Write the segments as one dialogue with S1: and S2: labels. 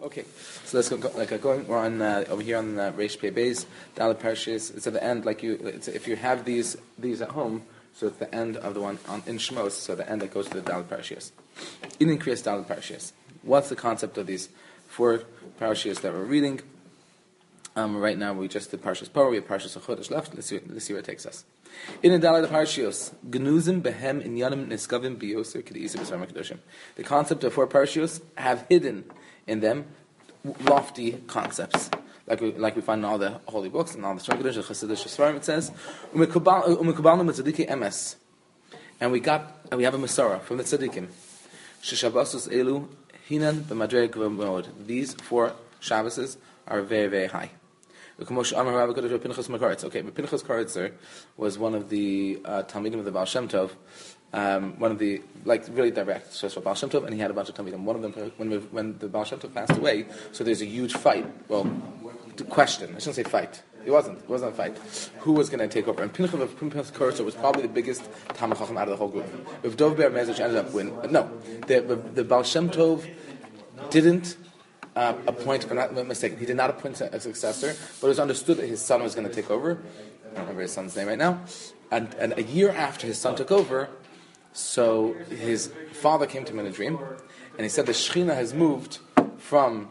S1: Okay, so let's go. Going, we're on over here on Reish Pei Beis, Dalet Parshiyos. It's at the end, if you have these at home, so it's the end of the one in Shmos. So the end that goes to the Dalet Parshiyos. In Kriyas Dalet Parshiyos. What's the concept of these 4 parshiyos that we're reading? Right now we just did Parshas Paro. We have Parshas Chodesh left. Let's see where it takes us. In the Dalet Parshiyos, Gnuzim behem inyanim niskavim biyoser k'diisa b'sarma kedoshim. The concept of 4 parshiyos have hidden in them lofty concepts, like we find in all the holy books and all the Shem Kedosh, Chassidus, Sfarim. It says, "Umekubalnu mitzadikei emes," and we have a Masorah from the tzaddikim. Sheshabbasos elu hinan b'madreg v'mod. These 4 Shabbases are very, very high. Okay, but Pinchas Karitzer was one of the Talmidim of the Baal Shem Tov, one of the really direct. So Baal Shem Tov, and he had a bunch of Talmidim. One of them, when the Baal Shem Tov passed away, so there's a huge fight. Well, question. I shouldn't say fight. It wasn't a fight. Who was going to take over? And Pinchas Karitzer was probably the biggest Talmid Chacham out of the whole group. If Dov Ber Mezrich ended up winning, no, the Baal Shem Tov didn't appoint, or not mistaken, he did not appoint a successor, but it was understood that his son was going to take over. I don't remember his son's name right now. And a year after his son took over, so his father came to him in a dream, and he said the Shechina has moved from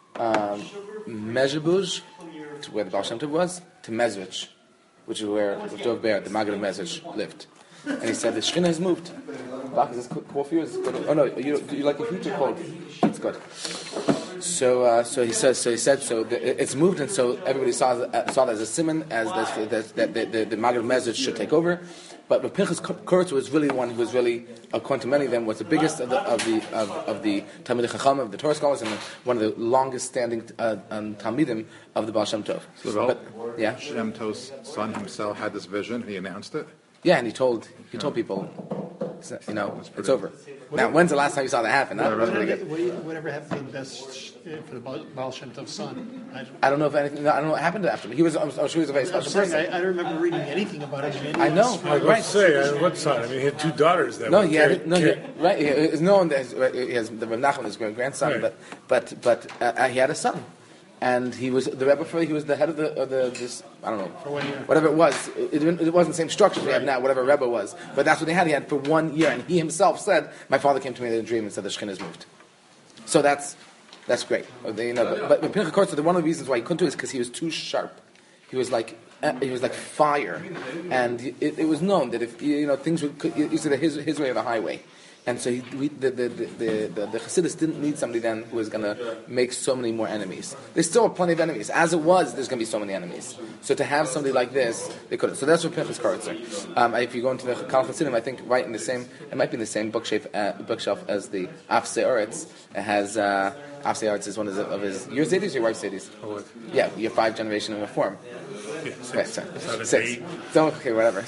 S1: Mezhebuj, to where the Baal Shem Tov was, to Mezrich, which is where Dov Ber, the Maggid of Mezrich, lived. And he said the Shechina has moved. Bach, is this cool for you? Oh no, you like a future cold? It's good. So he said. It's moved, and so everybody saw that as a simon, as the Maggid of Mezrich should take over. But Pinchas Karitzer was really one who was really, according to many of them, was the biggest of the Talmidei Chacham, of the Torah scholars, and one of the longest standing Talmidim of the Baal Shem Tov.
S2: So Shem Tov's son himself had this vision. He announced it.
S1: Yeah, and he told people, it's over. Now, when's the last time you saw that happen?
S3: Whatever happened to the best for the Baal Shem Tov's son?
S1: I don't know if anything. I don't know what happened after him. I'm sure he was a very special person.
S3: I don't remember reading anything about him.
S1: I know.
S4: I was going to say, what son? I mean, he had 2 daughters. That
S1: no, right. It's known that he has the Reb Nachman, his grandson, right. but he had a son. And he was the Rebbe he was the head of this, I don't know,
S3: for 1 year.
S1: Whatever it was. It wasn't the same structure we have now, whatever Rebbe was. But that's what they had. He had for 1 year. And he himself said, my father came to me in a dream and said the Shekhinah has moved. So that's great. But Pinchas Karitzer, one of the reasons why he couldn't do it is because he was too sharp. He was like fire. And it was known that if, things would, it's his way or the highway. And so the Chassidus didn't need somebody then who was going to make so many more enemies. There's still plenty of enemies. As it was, there's going to be so many enemies. So to have somebody like this, they couldn't. So that's what Pinchas Karitzer. If you go into the Kal Chassidim, I think right in the same, it might be in the same bookshelf as the Afsei Eretz. It has Afsei Eretz is one of his your Zedis or your wife's Zedis? Yeah, your 5 generation of reform.
S4: Yeah, 6.
S1: Okay, 6. Okay, whatever.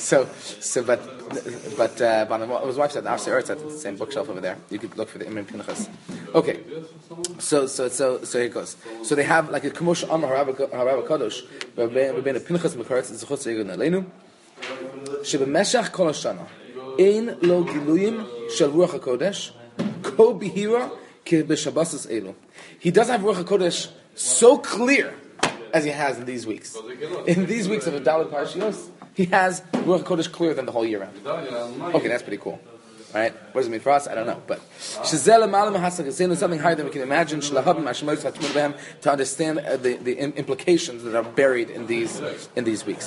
S1: But his wife said Afsei Eretz at the same bookshelf over there. You could look for the Imrim Pinchas. Okay, so here it goes. So they have like a Kamosh Amar Harav Kadosh, Rabbeinu Pinchas Mekaretz Zechutz Yegun Aleinu, Shebemeshach Kol Hashana Ein Lo Giluyim Shel Ruach Hakodesh Ko Bihira Ke B'Shabbasos Elu. He doesn't have Ruach Hakodesh so clear as he has in these weeks. In these weeks of the Dalet Parshiyos, he has Ruach HaKodesh clearer than the whole year round. Okay, that's pretty cool. Right? What does it mean for us? I don't know. But something higher than we can imagine to understand the implications that are buried in these weeks.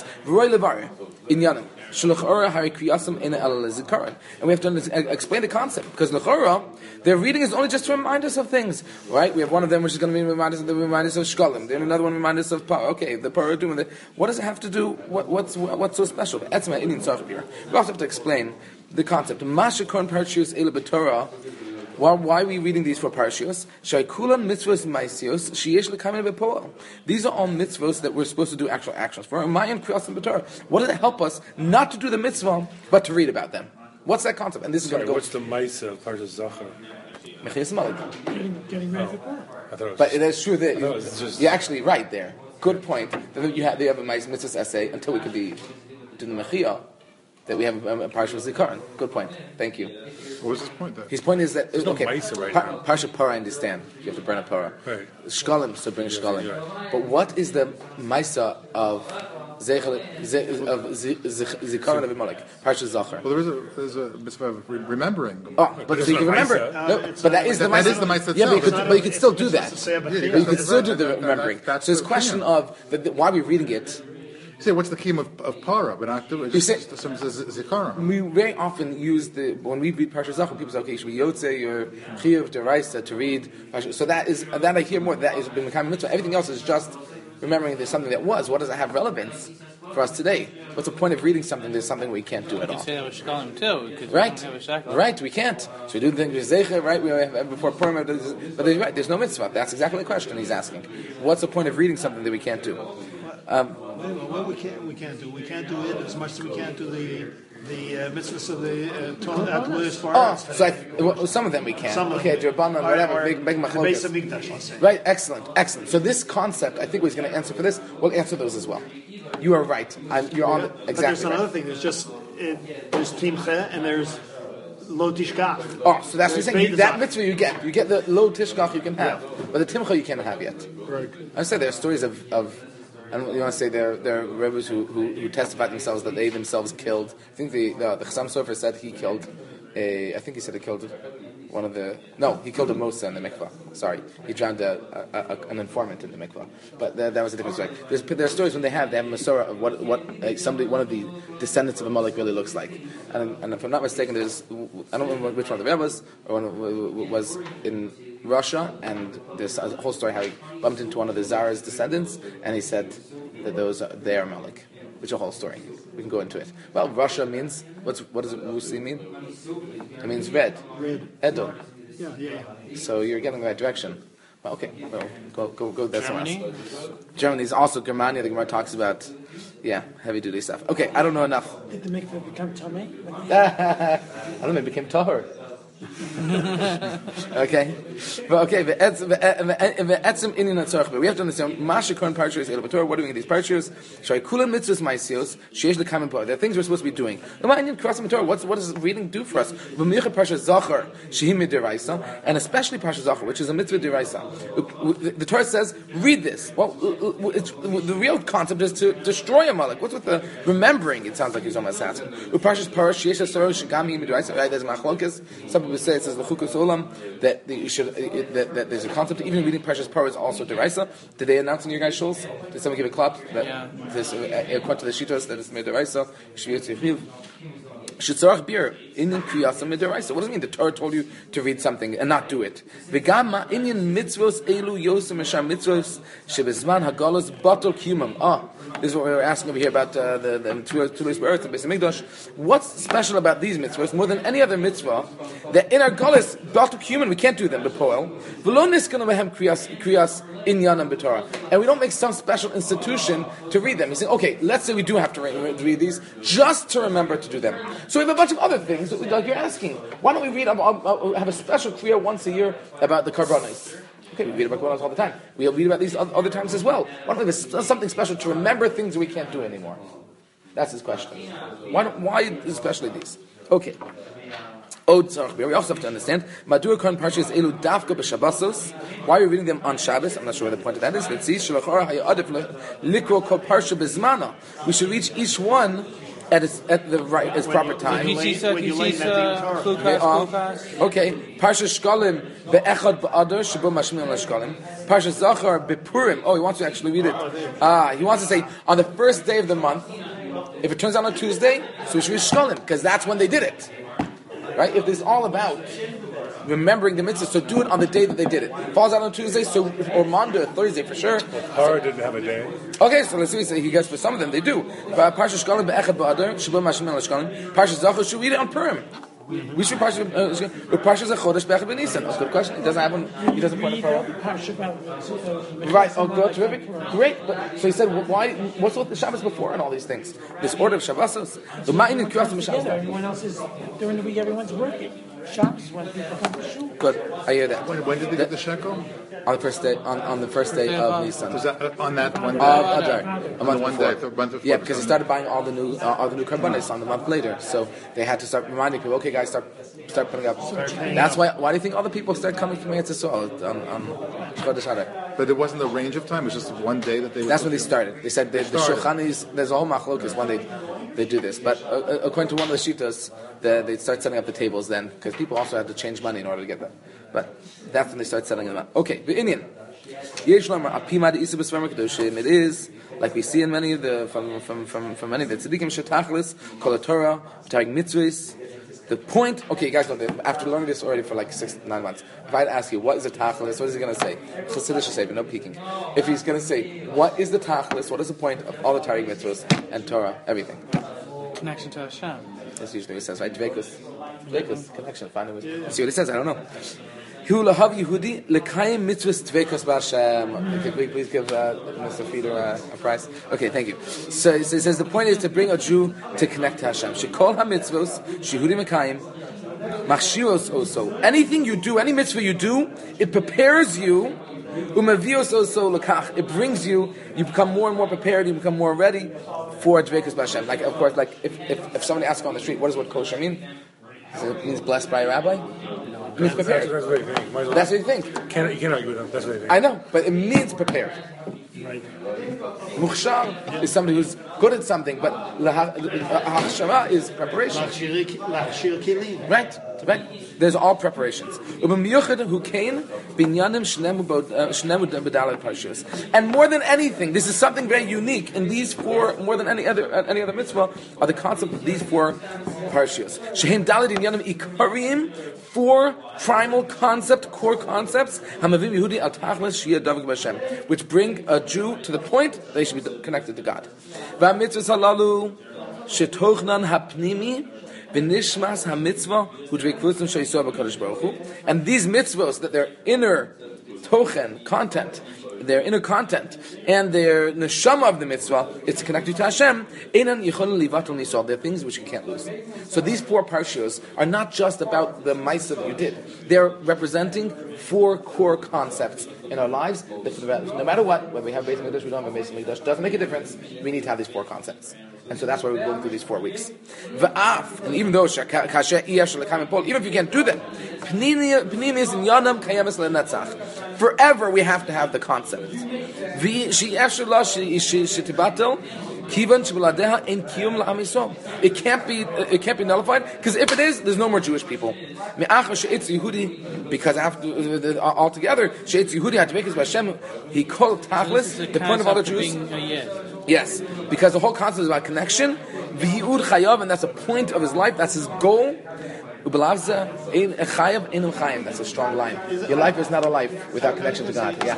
S1: And we have to explain the concept, because l'chora, their reading is only just to remind us of things, right? We have one of them which is going to remind us of shkolim. Then another one remind us of par. Okay, the par doing the. What does it have to do? What's so special? We also have to explain the concept. Why are we reading these 4 parashiyos? These are all mitzvos that we're supposed to do actual actions for. What does it help us not to do the mitzvah, but to read about them? What's that concept? And this is going to go.
S4: What's the ma'aseh of Parshas Zachar?
S3: Getting ready for Purim.
S1: But it is true that you're actually right there. Good point. Then you have a mitzvah essay until we could be doing the mechiyah. that we have a Parsha Zikaron. Good point. Thank you.
S2: What was his point there?
S1: His point is that
S4: no Maisa right now.
S1: Parsha Parah, I understand. You have to burn a Parah.
S4: Right.
S1: Shkalim, so bring Shkalim.
S4: Right.
S1: But what is the Maisa of Zikaron of Abimelech? Parsha Zachar.
S2: Well, there's a mitzvah of remembering.
S1: Oh, but so you can remember. No, but that is the
S2: That
S1: Maisa.
S2: is the Maisa
S1: Yeah,
S2: itself.
S1: but you could still do that.
S3: It's a
S1: But you could still do the remembering.
S2: That's
S1: So it's a
S2: the
S1: question
S2: thing.
S1: of why we're reading it.
S2: You say, what's the key of para? We're not doing it.
S1: You say-
S2: Just some zikaron.
S1: We very often use when we read Parsha Zachar, people say, okay, should we yotze your chiyuv deraisa to read Parsha? So that I hear more. That is been becoming mitzvah. Everything else is just remembering there's something that was. What does it have relevance for us today? What's the point of reading something? There's something we can't do at all.
S5: You say that with Shkalim too. Because
S1: Right,
S5: we don't have a shackle.
S1: right. We can't. So we do the thing with Zecher, right? We have before Purim, but there's, right. There's no mitzvah. That's exactly the question he's asking. What's the point of reading something that we can't do?
S3: What we can't do it as much as we can't do the mitzvahs of the Torah as far
S1: Oh,
S3: as
S1: so some of them we can.
S3: some of
S1: Okay,
S3: them.
S1: Rabbanan, whatever. Big
S3: the base of
S1: machlokas.
S3: Mikdash, let's say.
S1: Right, excellent. So this concept, I think we're going to answer for this. We'll answer those as well. You are right. You're on
S3: But there's
S1: exactly
S3: another
S1: right.
S3: thing. There's Timche and there's Lo Tishkach.
S1: Oh, so that's what you're saying.
S3: There's
S1: That
S3: Beis
S1: mitzvah you get. You get the low tishkach you can have, but the timcha you can't have yet.
S3: Right.
S1: I say there are stories of I don't you want to say there are rabbis who testified themselves that they themselves killed. I think the Chassam Sofer said he killed I think he said he killed he killed a Mosa in the mikvah. Sorry, he drowned an informant in the mikvah. But that was a different story. There are stories when they have Masorah of what one of the descendants of Amalek really looks like. And if I'm not mistaken, I don't remember which one of the rabbis or one was in Russia, and there's a whole story how he bumped into one of the Tsar's descendants, and he said that those are their Amalek. Which is a whole story. We can go into it. Well, Russia means what does Rusi mean? It means red. Edom.
S3: Yeah.
S1: So you're getting the right direction. Well, okay, well, go there somewhere
S5: Germany?
S1: else. Germany is also Germania. The Gemara talks about, heavy duty stuff. Okay, I don't know enough.
S6: Did the mikveh become tummy?
S1: I don't know. It became tahor. Okay, but we have to understand. Mashikon parshas elabator. What are we doing in these parshas? Shai kulan mitzvahs ma'isios sheish lekam bo. There are things we're supposed to be doing. What does reading do for us? V'micha parshas zachar shehim midiraisa, and especially parshas zachar, which is a mitzvah deraisa. The Torah says, read this. Well, the real concept is to destroy Amalek. What's with the remembering? It sounds like he's almost asking. Parshas parah sheish asaro shegami midiraisa. Right? There's machlokas. Some people say it says l'chukas olam that you should that there's a concept even reading Parshas Parah is also deraisa. Did they announce in your guys' shuls? Did someone give a clap that this according to the shitos that it's made deraisa? Shitzarach beer in kriyasa midiraisa. What does it mean? The Torah told you to read something and not do it. V'gama inyan mitzvos elu yosem esham mitzvos shebezman hagalos batal kiyumam. This is what we were asking over here about the Tulis B'Eretz and Beis Hamikdash. What's special about these mitzvahs more than any other mitzvah that in our galus batal kiyumam we can't do them? The poel v'lo niskanu behem kriyas inyanam b'Torah, and we don't make some special institution to read them. He's saying, okay, let's say we do have to read these just to remember to do them. So we have a bunch of other things that like you're asking. Why don't we read? Have a special kriya once a year about the karbanos? Okay, we read about karbanos all the time. We'll read about these other times as well. Why don't we have something special to remember things we can't do anymore? That's his question. Why especially these? Okay. We also have to understand why are we reading them on Shabbos. I'm not sure where the point of that is. Let's see. We should reach each one at the right as proper time. Okay. Parsha Shkalim be'echad ba'adar shebo mashmil l'shkalim. Parsha Zachar be'Purim. Oh, he wants to actually read it. He wants to say on the first day of the month. If it turns out on Tuesday, so we should read Shkalim because that's when they did it. Right? If this is all about remembering the mitzvah, so do it on the day that they did it. Falls out on Tuesday, or Monday, Thursday for sure.
S4: Parah didn't have a day.
S1: Okay, so let's see. He gets for some of them they do. Parsha Shkalim be'echad ba'adar shebo mashmil l'shkalim. Parsha Zachar should read it on Purim. We should Parsha Zachodesh be'echad b'Nisan. That's a good question. It doesn't happen. He doesn't point a Parah. Right. Oh, good, terrific, great. But, so he said, why? What's with the Shabbos before and all these things? This order of Shabbosos. The ma'in and kiyas
S6: Everyone else is during the week. Everyone's working.
S5: Shabbos when people come to shul.
S1: Good, I hear that.
S2: When did they get the shekel?
S1: On the first day, on the first day of Nisan.
S2: Was that on that one day?
S1: Adar, a
S2: On
S1: month
S2: the one
S1: before.
S2: day, the month before
S1: Yeah,
S2: the
S1: because they
S2: Sunday.
S1: started buying all the new karbanos on the month later, so they had to start reminding people. Okay, guys, start putting up. That's why. Why do you think all the people start coming from Eretz Yisrael on Chodesh Adar?
S2: But it wasn't the range of time. It was just one day that they.
S1: That's when they started. They said the Shulchanis. There's a whole machlokas when they do this, but according to one of the shitas, they start setting up the tables then because people also had to change money in order to get them. But that's when they start setting them up. Okay, the Indian. It is like we see in many of the from many of the tzaddikim shetachlis, kol Torah, tarig mitzvahs. The point, okay, you guys know that after learning this already for like 6-9 months, if I'd ask you what is the tachlis, what is he going to say? Chassidish should say, but no peeking. If he's going to say what is the tachlis, what is the point of all the tarig mitzvahs and Torah, everything?
S5: Connection to Hashem.
S1: That's usually what he says, right? Dveikus, connection. Finally, see what he says. I don't know. Hu lahav Yehudi lekayim mitzvahs dveikus b'Hashem. Can we please give Mr. Feeder a prize? Okay, thank you. So it says the point is to bring a Jew to connect to Hashem. Shekol ha-mitzvos shehudi mekayim machshiros also. Anything you do, any mitzvah you do, it prepares you. Umavios also lekach. It brings you. You become more and more prepared. You become more ready for dveikus b'Hashem. Like of course, like if somebody asks on the street, what does kosher mean? So it means blessed by a rabbi. It means prepared.
S4: That's what you think.
S1: That's what you think.
S4: You can't argue with them. That's what you think.
S1: I know, but it means prepared. Mukhshar is somebody who's good at something, but hachshara is preparation.
S3: Lachshir kilim.
S1: Right. There's all preparations. And more than anything, this is something very unique in these four, more than any other mitzvah, are the concept of these four parshios. Four primal core concepts, which bring a Jew to the point that they should be connected to God. And these mitzvahs, that their inner tochen, content, and their neshama of the mitzvah, it's connected to Hashem. They're things which you can't lose. So these four parshios are not just about the ma'aseh that you did. They're representing four core concepts in our lives. No matter what, when we have Beis Mikdash, we don't have a Beis Mikdash, doesn't make a difference. We need to have these four concepts. And so that's why we're going through these 4 weeks. And even though, even if you can't do that, forever we have to have the concept. It can't be nullified, because if it is, there's no more Jewish people. Because after altogether, he called Tachlis, the point of all the Jews. Yes, because the whole concept is about connection. And that's a point of his life. That's his goal. That's a strong line. Your life is not a life without connection to God. Yeah.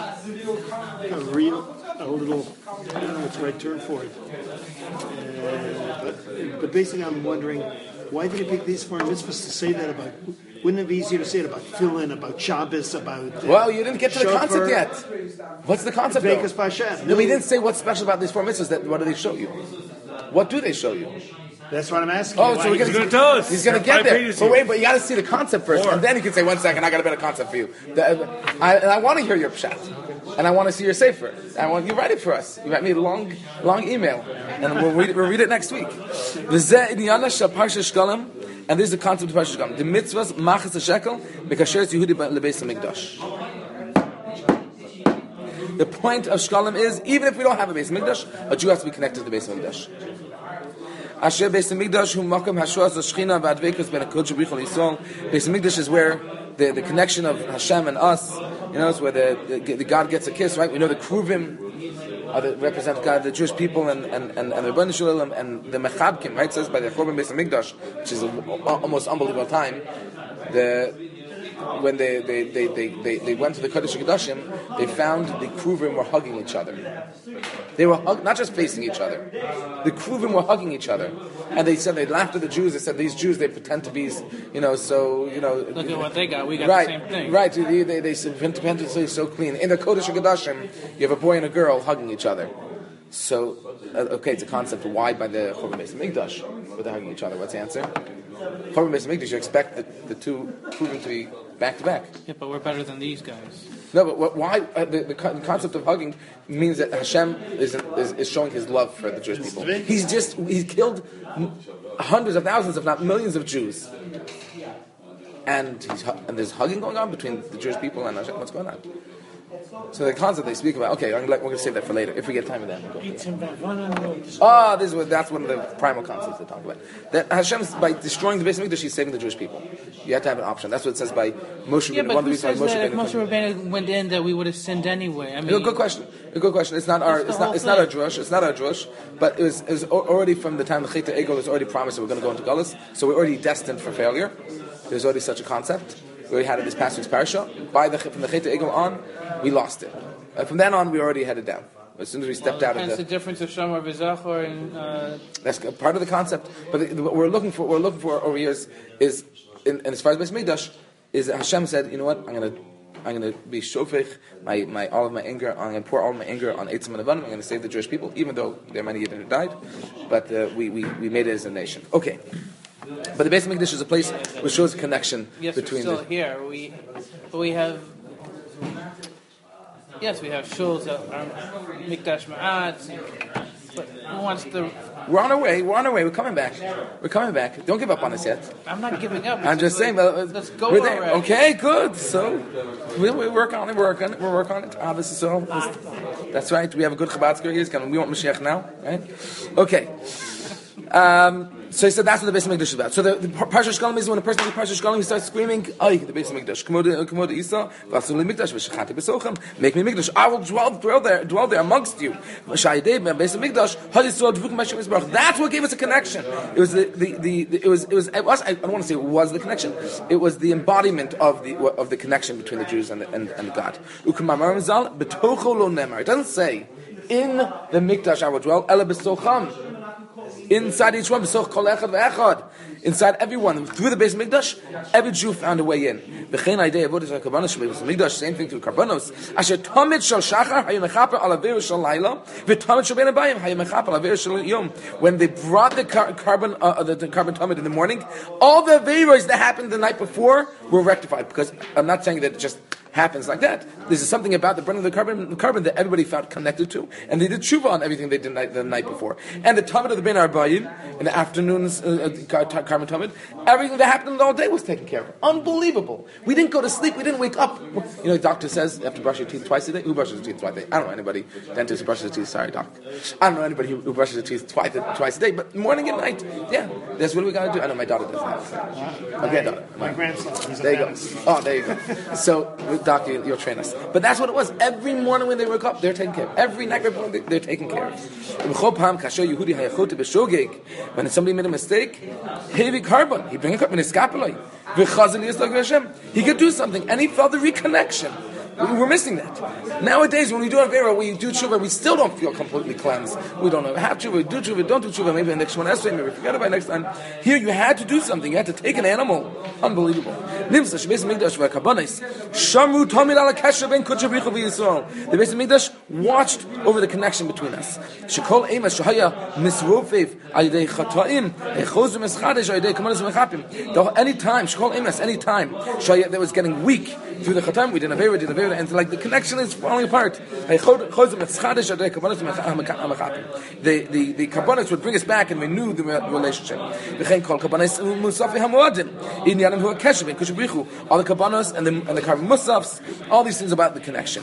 S3: A little, I don't know what's the right term for it. But basically I'm wondering, why did he pick these 4 mitzvahs to say that about? Wouldn't it be easier to say it about Tefillin, about Shabbos, about...
S1: well, you didn't get to the concept yet. What's the concept, though? No, we didn't say what's special about these 4 mitzvahs. What do they show you? What do they show you?
S3: That's what I'm asking.
S1: Oh, so he's going to tell us. He's going to get there. But wait, you got to see the concept first, and then you can say, 1 second, I got a better concept for you. I want to hear your pshat, and I want to see your sefer. I want you write it for us. You write me a long email, and we'll read it next week. And this is the concept of Parshat Shkalim. The mitzvahs machas hashekel mekasheres Yehudi lebeis hamikdash. The point of Shkalim is, even if we don't have a Beis Mikdash, a Jew has to be connected to the Beis Mikdash. Asher Beis Mikdash hu makom hashras hashchina v'adveikus ben hakodesh b'chol Yisrael. Beis Mikdash is where the connection of Hashem and us, it's where the God gets a kiss, right? We know the Kruvim represent God, the Jewish people, and the Rebbeinu Shalom, and the Mechabkim, right? It says by the Churban Beis Mikdash, which is an almost unbelievable time. When they went to the Kodesh HaKodashim, they found the Kruvim were hugging each other. They were not just facing each other. The Kruvim were hugging each other, and they said they laughed at the Jews. They said these Jews, they pretend to be,
S5: Look at what they got. We got
S1: right,
S5: the same thing.
S1: Right. They pretend to be so clean. In the Kodesh HaKodashim, you have a boy and a girl hugging each other. So, it's a concept. Why by the Churban Beis Mikdash were they hugging each other? What's the answer? Churban Beis Hamikdash, you expect the two proving to be back to back.
S5: Yeah, but we're better than these guys.
S1: No, but why? The concept of hugging means that Hashem is showing His love for the Jewish people. He's killed hundreds of thousands, if not millions, of Jews, and there's hugging going on between the Jewish people and Hashem. What's going on? So the concept they speak about. Okay, we're going to save that for later if we get time for that. That's one of the primal concepts they talk about. That Hashem, by destroying the Beis Hamikdash, He's saving the Jewish people. You have to have an option. That's what it says by Moshe.
S5: Yeah, but who says that if Moshe Rabbeinu went in, that we would have sinned anyway? I mean,
S1: good question. It's not our drush. It's not our drush. But it was already from the time the Chet Egel was already promised that we're going to go into Galus. So we're already destined for failure. There's already such a concept. We already had it this past week's parasha. From the Chet Egel on, we lost it. From then on, we already headed down. As soon as we stepped out of
S5: the difference of Shamar V'Zachor and
S1: that's part of the concept. But what we're looking for over here is in as far as Beis Mikdash is that Hashem said, you know what, I'm gonna be shofech my all of my anger. I'm gonna pour all of my anger on Eitzim and Avanim. I'm gonna save the Jewish people, even though there are many Yidden who died. But we made it as a nation. Okay. But the Beis Hamikdash is a place which shows a connection between.
S5: We're still here. We have. Yes, we have shuls that are Mikdash Ma'at, but who wants the...
S1: We're on our way. We're coming back. Don't give up on us yet.
S5: I'm not giving up.
S1: I'm just saying.
S5: Let's go
S1: we're there.
S5: already.
S1: Okay, good. So we work on it. We'll work on it. This is so. That's right. We have a good Chabadsker here. We want Mashiach now, right? Okay. So he said that's what the Beis Hamikdash is about. So the Parsha Shkalim is when a person reads Parsha Shkalim, he starts screaming, "Ay, the Beis Hamikdash! K'mod Isa, v'asul Mikdash, v'shachati b'sochem. Make me Mikdash. I will dwell there amongst you. V'shayidei Beis Hamikdash. Hadisol dvukim Hashem Yisbarach. That's what gave us a connection. It was I don't want to say it was the connection. It was the embodiment of the connection between the Jews and God. U'kamamar Mizal b'tocho lo nemar. It doesn't say in the Mikdash I will dwell. Ela b'socham. Inside each one, inside everyone, through the Beis Mikdash, every Jew found a way in. Same thing through Karbanos. Asher tamid shel shachar hayamechaper alaver shel laila, v'tamid shel ben abayim hayamechaper alaver shel yom. When they brought the carbon tamid in the morning, all the averos that happened the night before were rectified. Because I'm not saying that it just happens like that. There's something about the burning of the carbon that everybody felt connected to, and they did tshuva on everything they did the night before. And the tamid of the ben arbayim in the afternoons, carbon tamid, everything that happened all day was taken care of. Unbelievable. We didn't go to sleep. We didn't wake up. You know, the doctor says you have to brush your teeth twice a day. Who brushes their teeth twice a day? I don't know anybody. Dentist who brushes their teeth. Sorry, doc. I don't know anybody who brushes their teeth twice a day. But morning and night, yeah, that's what we got to do. I know my daughter does that. My granddaughter.
S3: My grandson.
S1: There you go. Oh, there you go. So, doc, you'll train us. But that's what it was. Every morning when they wake up, they're taken care of. Every night they're taken care of. When somebody made a mistake, heavy carbon, he bring a carbon in his scapula. He could do something, and he felt the reconnection. We're missing that. Nowadays, when we do Avera, we do tshuva, we still don't feel completely cleansed. We don't have tshuva, we do tshuva, don't do tshuva, maybe the next one has to, maybe forget about it next time. Here, you had to do something. You had to take an animal. Unbelievable. The Beis Hamikdash watched over the connection between us. Anytime that was getting weak through the Chatam, we did Avera, and like the connection is falling apart. The Kabbanis would bring us back and renew the relationship. All the Kabbanos and the Karban Musafs, all these things about the connection.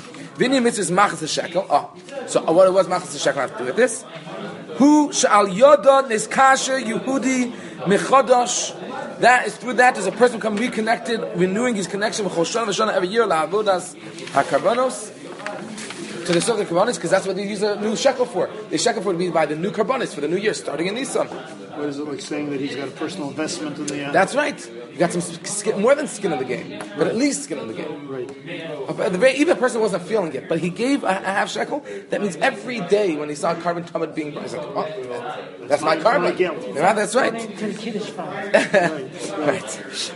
S1: So what it was Machas HaShekel have to do with this? Who shall yoda niskasher Yehudi mechodosh. That is through that as a person become reconnected, renewing his connection with Choshana V'Shana every year la'avodas hakarbanos to the Sovek Karbanos, because that's what they use a new shekel for. The shekel for to be by the new Karbanos for the new year starting in Nisan.
S3: What is it like saying that he's got a personal investment in the end?
S1: That's right. You got some skin, more than skin in the game, but at least skin in the game.
S3: Right.
S1: Even a person wasn't feeling it, but he gave a half shekel. That means every day when he saw carbon tamid being burned, he's like, oh, that's my carbon. Yeah, that's right. Right.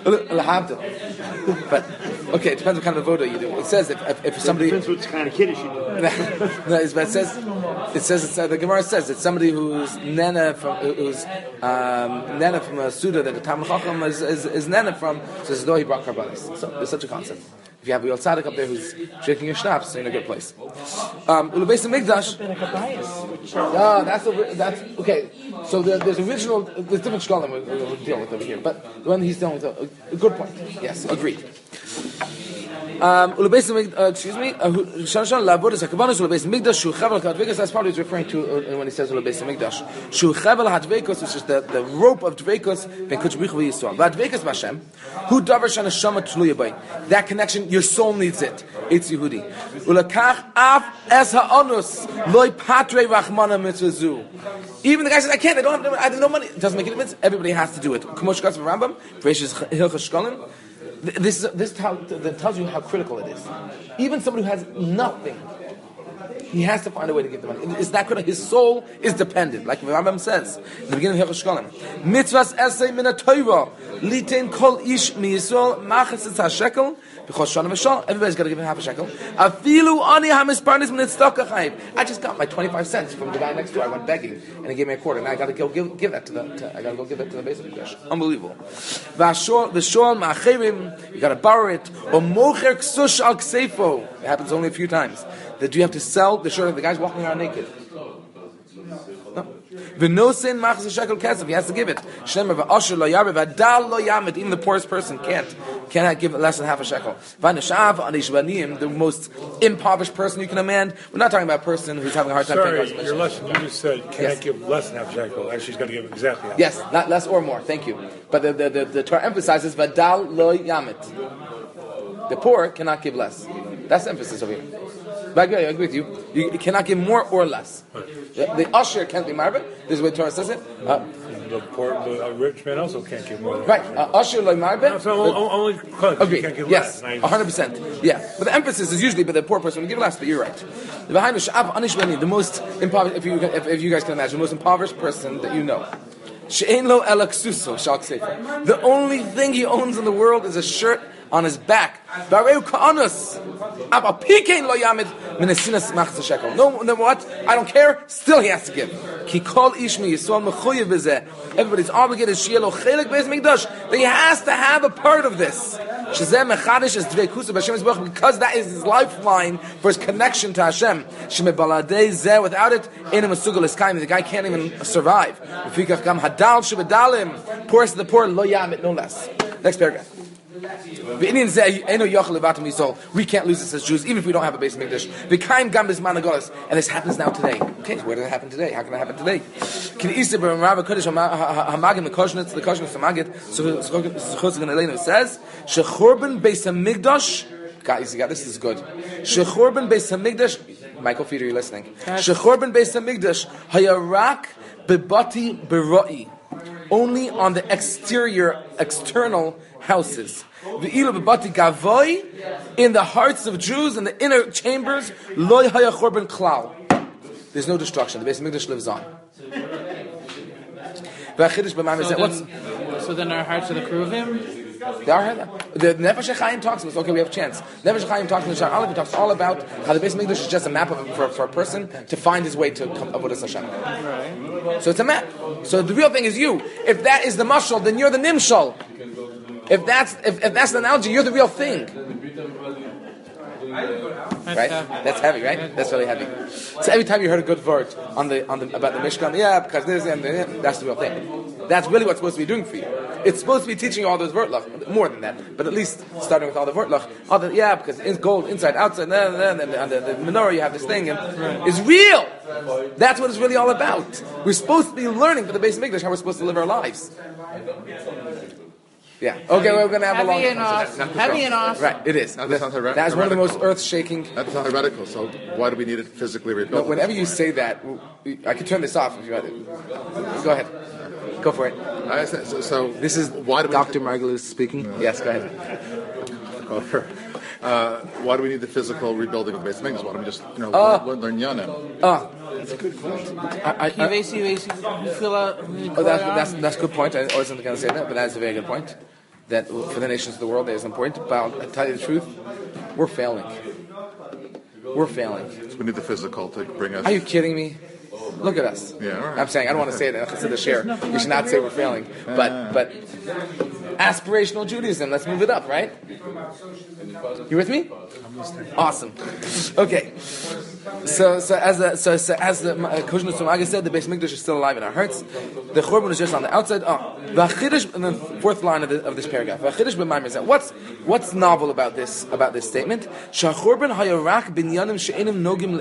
S1: But okay, it depends what kind of avoda you do. It says if somebody
S3: Depends what kind of kiddush you do.
S1: no, it says the Gemara says it's somebody who's nena from a suda that the Talmud Chacham is nena from. So it's though he brought karbanis. So there's such a concept. If you have a Yol Tzaddik up there who's drinking your schnapps, you're in a good place. Ulebeis Hamikdash. That's okay. So there's different shkalim we'll deal with over here, but the one he's dealing with a good point. Yes, agreed. Excuse me. That's probably what he's referring to when he says Ulebeis Hamikdash. Shu Chevel Hadveikos, which is the rope of Dveikos ben Kutzbich v'Yisrael. Hadveikos Hashem, who davar shanashama tluya by. That connection, your soul needs it. It's Yehudi. Ulakach af es ha'onus loy patre rachmana mitzvazu. Even the guy says, I can't. I have no money. It doesn't make any difference. Everybody has to do it. Kumosh Gatz Rambam, Bereishis Hilchos Shkolim. This tells you how critical it is. Even somebody who has nothing, he has to find a way to give the money. It's that critical. His soul is dependent, like the Rambam says in the beginning of Hilchos Shkolim. Mitzvahs esay min ha-Torah litain kol ish mi Yisrael machas etz ha-shekel because shana v'shal. Everybody's got to give him half a shekel. Afilu ani hamisparnis min tzedakah chayiv. I just got my 25 cents from the guy next door. I went begging, and he gave me a quarter. And I got to go give that to the. I got to go give that to the base of the Mikdash. Unbelievable. V'ashol ma'acherim. You got to borrow it. Or mocher ksush al kseifo. It happens only a few times. That you have to sell the shirt of the guy's walking around naked. No. V'nosin machas shekel kesef. He has to give it. Shnemer v'asher lo yarbe v'adal lo yamid. Even the poorest person cannot give less than half a shekel. V'anashav anishvanim, the most impoverished person you can imagine. We're not talking about a person who's having a hard time paying.
S4: Sorry, your lesson you just said cannot give less than half a shekel. Actually, he's got to give exactly half.
S1: Yes, not less or more. Thank you. But the Torah emphasizes v'adal lo yamid. The poor cannot give less. That's the emphasis over here. But I agree with you. You cannot give more or less. The usher can't be marba. This is what the Torah says it.
S4: The rich man also can't give more.
S1: Right. Usher like marba.
S4: So only
S1: agree.
S4: Can't give
S1: yes.
S4: less.
S1: 100%. Yeah. But the emphasis is usually, but the poor person will give less. But you're right. The most impoverished, if you guys can imagine, the most impoverished person that you know. The only thing he owns in the world is a shirt on his back. No, then what? I don't care. Still he has to give. Everybody's obligated that he has to have a part of this. Because that is his lifeline for his connection to Hashem. Without it, the guy can't even survive. Poorest of the poor, no less. Next paragraph. We can't lose this as Jews, even if we don't have a base of Mikdash. And this happens now today. Okay, where did it happen today? How can it happen today? The says, Shechorban Beis Hamikdash. Guys, this is good. Shechorban Beis Hamikdash. Michael Feeder, you're listening. Shechorban Beis Hamikdash Hayarak Bebati Beroi. Only on the external houses. In the hearts of Jews, in the inner chambers, there's no destruction. The Beis Hamikdash lives on.
S5: So then our hearts are the Kruvim?
S1: The Nefesh HaChaim talks to us. Okay, we have a chance. Nefesh HaChaim talks to the Shar Aleph. He talks all about how the Beis Hamikdash is just a map for a person to find his way to Avodas Hashem. Right. So it's a map. So the real thing is you. If that is the mashal, then you're the nimshal. If that's the analogy, you're the real thing. Right? That's heavy, right? That's really heavy. So every time you heard a good word about the Mishkan, because this and that's the real thing. That's really what's supposed to be doing for you. It's supposed to be teaching you all those Vortlach, more than that, but at least starting with all the Vortlach. Because it's gold inside, outside, and the menorah you have this thing, and it's real. That's what it's really all about. We're supposed to be learning for the Beis Hamikdash how we're supposed to live our lives. Yeah. Okay, we're going to have a long conversation.
S5: Heavy and off.
S1: Right, it is.
S2: That's
S1: one of the most earth-shaking.
S2: That's not heretical, so why do we need it physically rebuilt?
S1: No, whenever you say that, I can turn this off if you want. Go ahead. Go for it.
S2: So
S1: This is
S2: why do we
S1: Dr. Margulis speaking. Yes, go ahead.
S2: Why do we need the physical rebuilding of the base of English? Why don't we just learn Yanim?
S3: That's a good point.
S1: That's a good point. I wasn't going to say that, but that's a very good point. That for the nations of the world, that is important. But I'll tell you the truth, we're failing. We're failing.
S2: So we need the physical to bring us.
S1: Are you kidding me? Look at us.
S2: Yeah, all right.
S1: I'm saying I don't want to say that. To the share. You should not say we're failing. But aspirational Judaism. Let's move it up, right? You with me? Awesome. Okay. So as the Koshnu Sumaga said, the Beis Mikdash is still alive in our hearts. The Churban is just on the outside. V'achidish, and the fourth line of this paragraph. V'achidish b'mayim is that what's novel about this statement? Shachurban hayarak binyanim she'enim nogim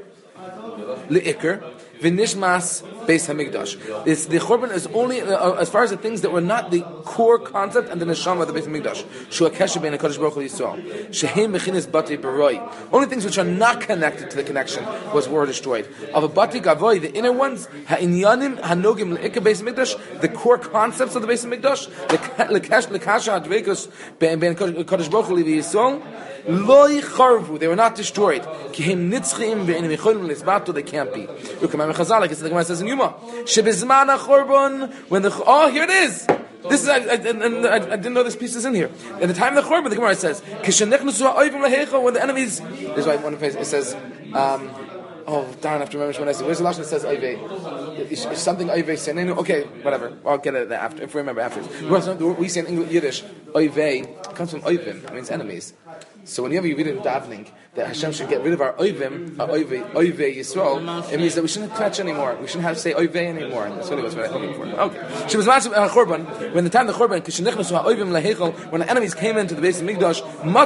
S1: leikr v'nishmas Beis Hamikdash. The Churban is only as far as the things that were not the core concept and the neshama of the Beis Hamikdash. Shu hakesher bein HaKadosh Baruch Hu Yisrael. Shehem bechinas batei baroi. Only things which are not connected to the connection were destroyed. Of a batei gavoi, the inner ones, ha'inyanim hanogim leikar Beis Hamikdash, the core concepts of the Beis Hamikdash, lekasha hadveikus bein HaKadosh Baruch Hu Yisrael. Loi charvu, they were not destroyed. Kihim nitzchim ve'enim yicholim lisbato, they can't be. Ukamam Chazal, like the Gemara says in Yuma, shebizman ha'chorban, when here it is. This is I didn't know this piece is in here. At the time of the Chorban, the Gemara says, kishenechnusu ha'oivim lehecha, when the enemies. This is why one of it says. Oh, darn, I have to remember when I say. Where's the lashon that says oivei? Is something oivei senenu? Okay, whatever. I'll get it after if we remember afterwards. We say in English, Yiddish, oivei comes from oivim. It means enemies. So whenever you read in davening that Hashem should get rid of our oivim, oivei Yisrael, it means that we shouldn't touch anymore. We shouldn't have to say oivei anymore. And that's really what I'm looking for. Okay. She was Chorban when the time of the Chorban, when the enemies came into the base of Mikdash,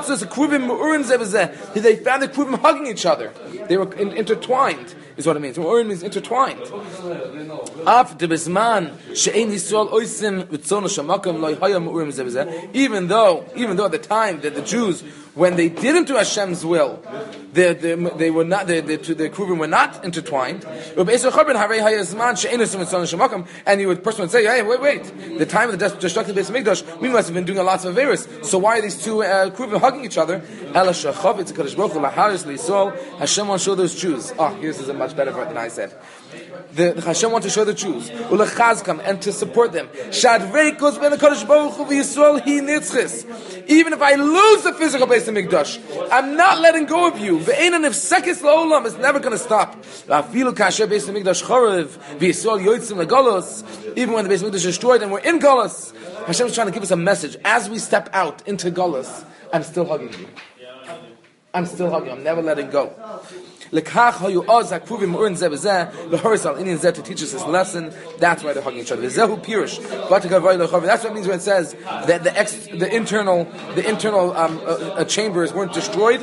S1: they found the kruvim hugging each other. They were intertwined. Is what it means. Urim means intertwined. Even though at the time that the Jews, when they didn't do Hashem's will, they were not the kruvim were not intertwined. And the person would say, "Hey, wait! The time of the destruction of the Beis Hamikdash, we must have been doing a lot of averos. So why are these two kruvim hugging each other?" Hashem wants to show those Jews. Here's a much better verse than I said. The Hashem wants to show the Jews and to support them. Even if I lose the physical Beis Hamikdash, I'm not letting go of you. Even when the Beis Hamikdash is destroyed and we're in Golus, Hashem is trying to give us a message. As we step out into Golus, I'm still hugging you. I'm I'm never letting go. To teach us this lesson. That's why they're hugging each other. That's what it means when it says that the internal chambers weren't destroyed.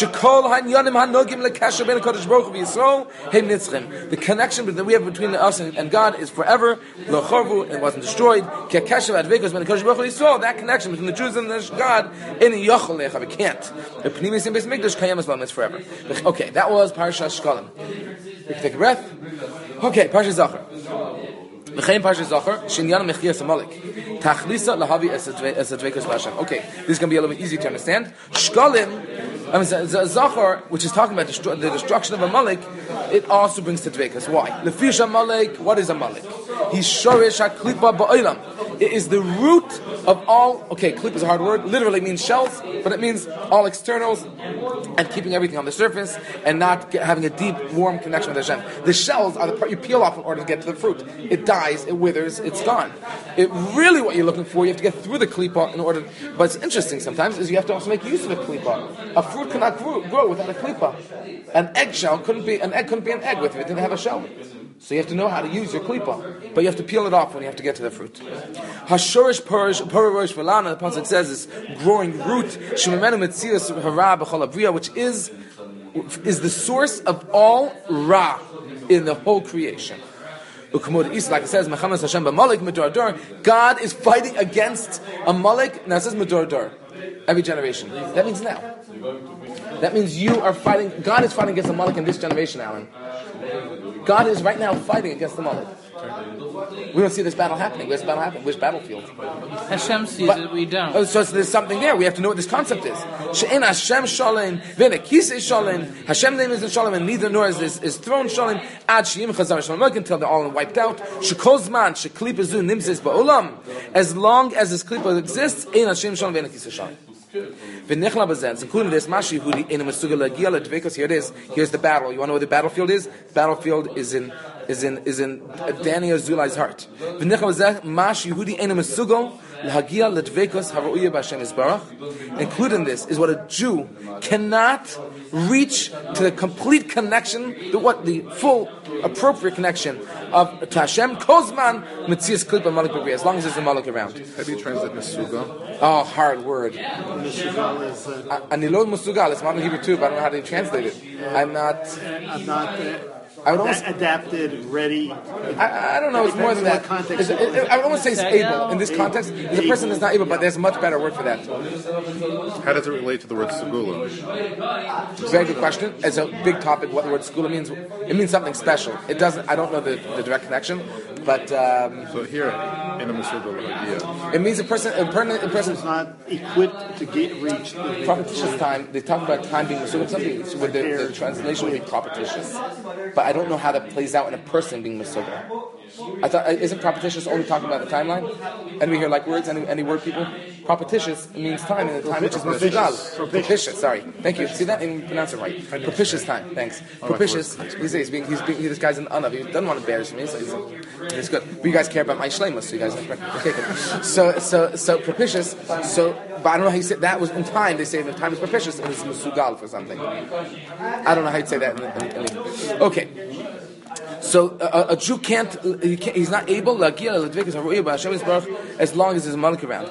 S1: The connection that we have between us and God is forever. It wasn't destroyed. That connection between the Jews and God, it can't. It's forever. Okay, that was Parashat Shkalim. We can take a breath. Okay, Parashat Zachor. L'chein Parashat Zachor, Shinyan Mechias Amalek. Tachlisa lahavi es advekus l'Hashem. Okay, this is going to be a little bit easy to understand. Shkalim, Zachor, which is talking about the destruction of Amalek, it also brings to dvekus. Why? Lefish Amalek, what is Amalek? He's shorish haklipa ba'olam. It is the root of all. Okay, klip is a hard word. Literally means shells, but it means all externals and keeping everything on the surface and not having a deep, warm connection with Hashem. The shells are the part you peel off in order to get to the fruit. It dies, it withers, it's gone. Really, what you're looking for, you have to get through the klipa in order. But it's interesting sometimes is you have to also make use of the klipa. A fruit cannot grow without a klipa. An egg couldn't be an egg with it. It didn't have a shell. So you have to know how to use your klipa, but you have to peel it off when you have to get to the fruit. Hashorish parish velana, the pasuk says, is growing root. Shememenu metzias hara b'chol abriya, which is the source of all ra in the whole creation. Like it says, Hashem God is fighting against Amalek. Now it says Medor every generation. That means now. That means you are fighting. God is fighting against the Malach in this generation, Alan. God is right now fighting against the Malach. We don't see this battle happening. Where's the battle happening? Which battlefield?
S5: Hashem sees it, we don't.
S1: Oh, so there's something there. We have to know what this concept is. She'en Hashem shalom, v'nekis is shalom. Hashem name is shalom, and neither nor is his throne shalom. Ad she'im chazar shalom, until they're all wiped out. She'kozman she'klipa zu nimzis ba'olam. As long as this klipa exists, ein Hashem shalom v'nekis is shalom. V'nichla b'zen, including this, Mashi Yehudi in a Mesuga Lagia Ledvekos. Here it is. Here's the battle. You want to know where the battlefield is? The battlefield is in Daniel Zulai's heart. V'nichla b'zen, Mashi Yehudi in a Mesuga Lagia Ledvekos Haruya B'Hashem Yisbarach. Including this is what a Jew cannot reach to the complete connection, the full appropriate connection of to Hashem. Kozman Metzias Klipa Malik B'Briya. As long as there's a Malik around.
S2: How do you translate Mesuga?
S1: Oh, hard word.
S3: Mesugal is
S1: Anilod Musugal. It's not in Hebrew too, but I don't know how to translate it. I'm not. I would almost
S3: adapted, ready.
S1: I don't know. It's more than that. I would almost say it's able in this context. The person is not able, but there's a much better word for that.
S2: How does it relate to the word segula?
S1: Very good question. It's a big topic. What the word segula means? It means something special. It doesn't. I don't know the direct connection, but
S2: so here in the Mesuga,
S1: it means a person
S3: is not equipped to reach.
S1: Propitious time. They talk about time being Mesuga. Something with the translation would be propitious, but I don't know how that plays out in a person being Mesuga. I thought, isn't propitious only talking about the timeline? And we hear like words, any word people? Propitious means time, and the time which is Mesugal. Propitious, sorry. Thank you. See that? And pronounce it right. Propitious time. Thanks. Propitious. This guy's an anav. He doesn't want to embarrass me, so it's good. But you guys care about my shleimus, so you guys okay, good. So propitious, but I don't know how you say that was in time. They say the time is propitious and it's Mesugal for something. I don't know how you'd say that okay. So a Jew he's not able as long as there's a Malik around.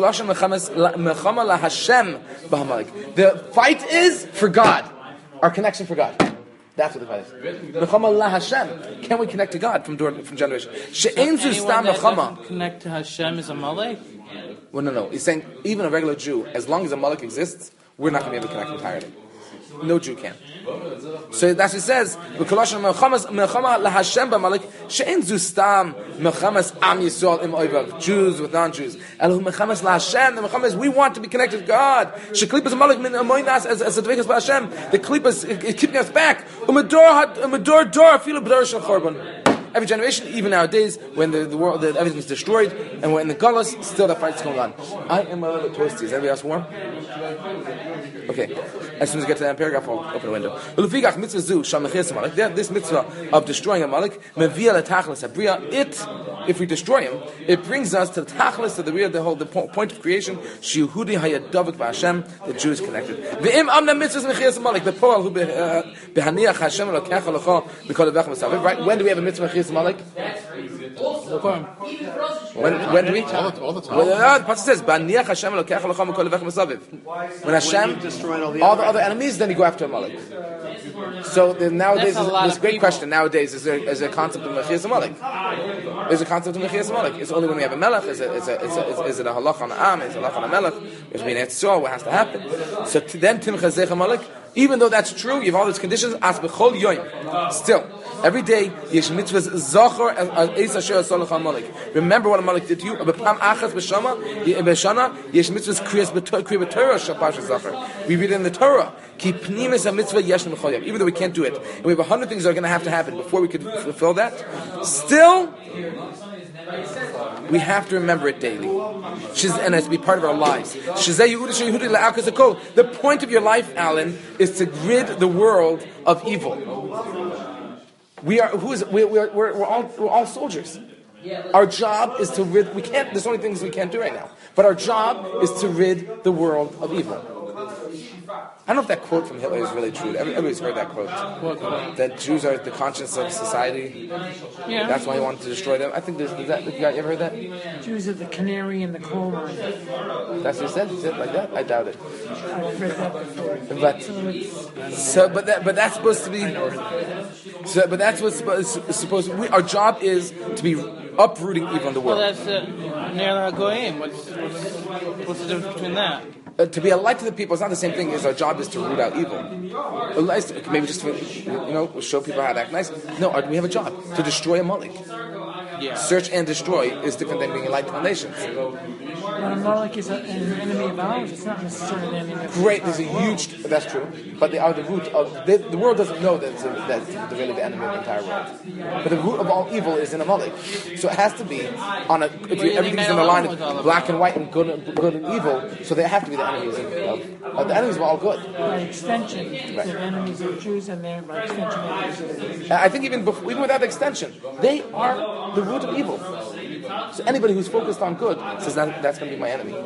S1: The fight is for God, our connection for God. That's what the fight is. Can we connect to God from generation?
S5: Anyone that doesn't connect to Hashem is a Malek?
S1: Well, no. He's saying even a regular Jew, as long as a Malik exists, we're not going to be able to connect entirely. No Jew can. So that's what it says. Jews with non-Jews. We want to be connected to God. The klipas is keeping us back. Every generation, even nowadays, when the world, everything is destroyed, and when the Gullus, still the fight's going on. I am a little bit toasty. Is everybody else warm? Okay. As soon as I get to that paragraph, I'll open a window. This mitzvah of destroying a Malik, if we destroy him, it brings us to the tachlis, to the point of creation. The Jew is connected. The right? When do we have a mitzvah Mechiyas Malik? When do we?
S2: All the time.
S1: The passage says, when Hashem destroyed all the other enemies, then you go after a Malik. So nowadays, there's a great question. Nowadays, is there a concept of Mechiyas Malik? There's a concept of Mechiyas Malik. It's only when we have a Melech. Is it a halach on the Am? Is it a halach on a Melech? There's been Etzor. What has to happen? So then Timcha Zecha Malik. Even though that's true, you have all these conditions. As bechol yoyim. Still, every day yesh mitzvahs zachor eis asher asolach Malik. Remember what a Malik did to you. B'pam achas b'shana yesh mitzvahs kriyas b'Torah shel pasha zachor. We read it in the Torah. Ki pnimis a mitzvah yesh b'chol yom. Even though we can't do it, and we have 100 things that are going to happen before we could fulfill that. Still, we have to remember it daily. And it has to be part of our lives. The point of your life, Alan, is to rid the world of evil. We're all soldiers. Our job is to rid. There's only things we can't do right now. But our job is to rid the world of evil. I don't know if that quote from Hitler is really true. Everybody's heard that quote.
S5: What quote?
S1: That Jews are the conscience of society.
S5: Yeah.
S1: That's why he wanted to destroy them. I think you ever heard that?
S6: Jews are the canary in the coal mine.
S1: That's what he said? He said it like that? I doubt it.
S6: I've read that before.
S1: But that's supposed to be. But that's what's supposed to be. Our job is to be uprooting evil in the world.
S5: Well, that's Ner HaGoyim. What's the difference between that?
S1: to be a light to the people is not the same thing as our job is to root out evil. Maybe just to, show people how to act nice. No, we have a job to destroy a Malik.
S5: Yeah.
S1: Search and destroy is different than being a light to the nations.
S6: But a Moloch is an enemy of ours. It's not necessarily an enemy of
S1: Great, there's a huge. That's true, but they are the root of the world. Doesn't know that's really the enemy of the entire world. But the root of all evil is in a Malik, so it has to be on a. Everything's in the line of black and white and good and evil, so they have to be the enemies of the enemies of all good.
S6: By extension, they're enemies of Jews, and they're by extension enemies of the Jews.
S1: I think even without the extension, they are the root of evil. So anybody who's focused on good says that's going to be my enemy.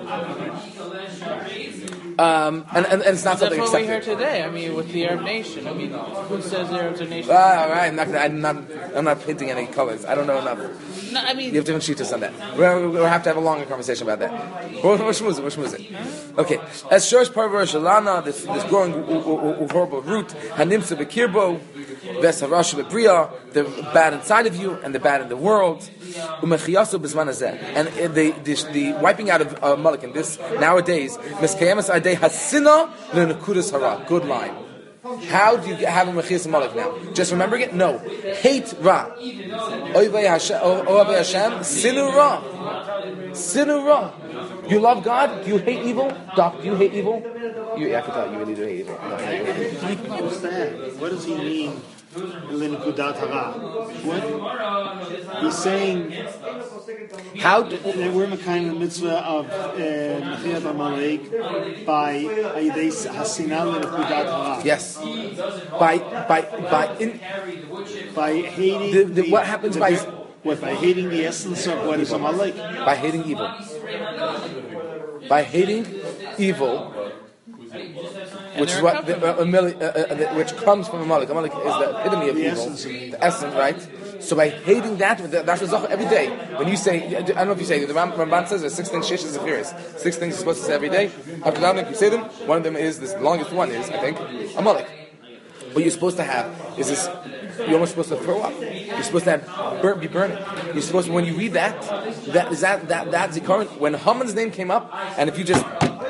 S1: And it's not something
S5: that's what
S1: accepted.
S5: we heard today. I mean, with the Arab nation. I mean, who says the Arabs are nation?
S1: Right, I'm not painting any colors. I don't know enough.
S5: No, I mean,
S1: You have different sheets on that. We'll have to have a longer conversation about that. Which music? Okay. As Shorsh Parvar Shalana, this growing horrible root, Hanimsa Bekirbo, Ves Harash Bebriya, the bad inside of you and the bad in the world. Umechiyasu Bisman Hazeh. And the wiping out of Malik in this nowadays, Miskayamas Adeh Hasina Lenukudas Hara. Good line. How do you have a Mechiyas Malik now? Just remembering it? No. Hate Ra. Oivei Hashem. Sinu Ra. Sinu Ra. You love God? Do you hate evil? Doc, do you hate evil? I can tell you really do hate evil.
S3: I don't understand. What does he mean? Linkudat hara. What he's saying?
S1: How?
S3: That we're kind of mitzvah of Mechiyat Amalek by Hasinah Linkudat hara.
S1: Yes.
S3: By hating
S1: what happens by
S3: hating the essence of what is Amalek?
S1: By hating evil. By hating evil. Which is what which comes from Amalek. Amalek is the epitome of evil, the essence, right? So by hating that's what every day. When you say, I don't know if you say, the Ramban says there's 6 things Sheish is a furious. 6 things you're supposed to say every day. After that, if you say them, one of them is, the longest one is, I think, Amalek. What you're supposed to have is this, you're almost supposed to throw up. You're supposed to have be burning. You're supposed to, when you read that's the current, when Haman's name came up, and if you just,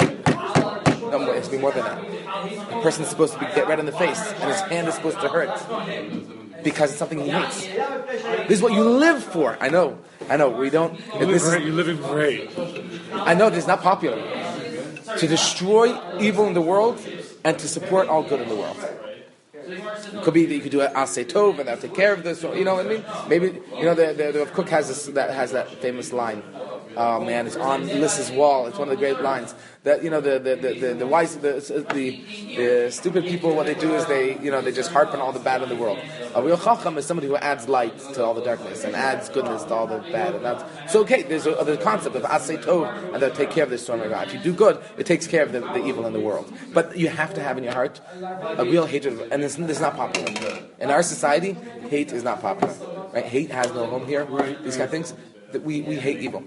S1: no, it's be more than that. The person's supposed to get red in the face, and his hand is supposed to hurt because it's something he hates. This is what you live for. I know. We don't.
S4: You're living for hate.
S1: I know this is not popular. To destroy evil in the world and to support all good in the world. It could be that you could do an Aseh Tov and that'll take care of this. Or, you know what I mean? Maybe the Rav Kook has that famous line. Oh man, it's on Lys's wall. It's one of the great lines. That the wise, the stupid people, what they do is they just harp on all the bad in the world. A real chacham is somebody who adds light to all the darkness and adds goodness to all the bad. And that's so okay. There's the concept of Aseh Tov, and they'll take care of this storm. If you do good, it takes care of the evil in the world. But you have to have in your heart a real hatred, and this is not popular in our society. Hate is not popular. Right? Hate has no home here. These kind of things. That we hate evil.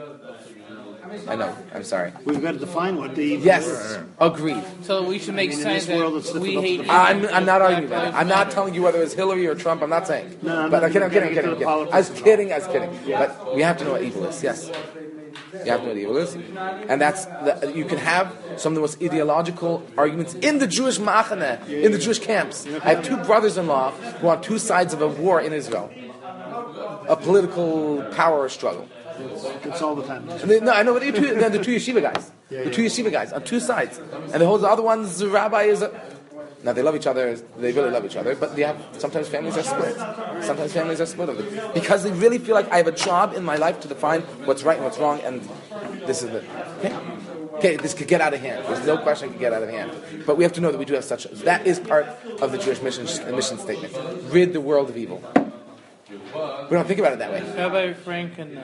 S1: I know. I'm sorry.
S3: We've got to define what the evil
S1: yes,
S3: is.
S1: Agreed.
S5: So we should make
S3: in
S5: sense
S3: this world, it's
S5: that we
S3: difficult
S5: hate.
S3: to
S1: I'm not arguing about it. I'm not telling you whether it's Hillary or Trump. I'm not saying.
S3: No,
S1: but I'm kidding. I was kidding.
S3: Yeah.
S1: But we have to know what evil is. Yes. You have to know what evil is, and you can have some of the most ideological arguments in the Jewish machane, in the Jewish camps. I have 2 brothers-in-law who are on 2 sides of a war in Israel, a political power struggle.
S3: It's all the time.
S1: No, I know, but the 2 yeshiva guys. The 2 yeshiva guys on 2 sides. And the other one's the rabbi is now they love each other, they really love each other, but sometimes families are split. Sometimes families are split over it. Because they really feel like I have a job in my life to define what's right and what's wrong, and this is it. Okay, this could get out of hand. There's no question it could get out of hand. But we have to know that we do have such. That is part of the Jewish mission statement. Rid the world of evil. We don't think about it that way.
S5: Rabbi Franken,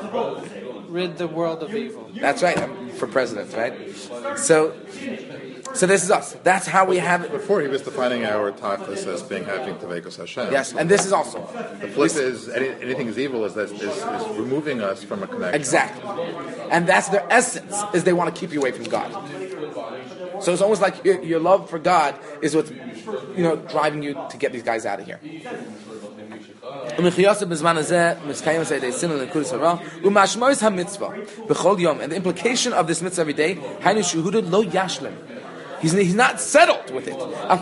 S5: rid the world of evil.
S1: That's right. I'm for president, right? So this is us. That's how we have it.
S2: Before he was defining our tachlis as being having Tavekos Hashem.
S1: Yes, and this is also.
S2: The flip is anything is evil is removing us from a connection.
S1: Exactly. And that's their essence, is they want to keep you away from God. So it's almost like your love for God is what's driving you to get these guys out of here. And the implication of this mitzvah every day, he's not settled with it. I'm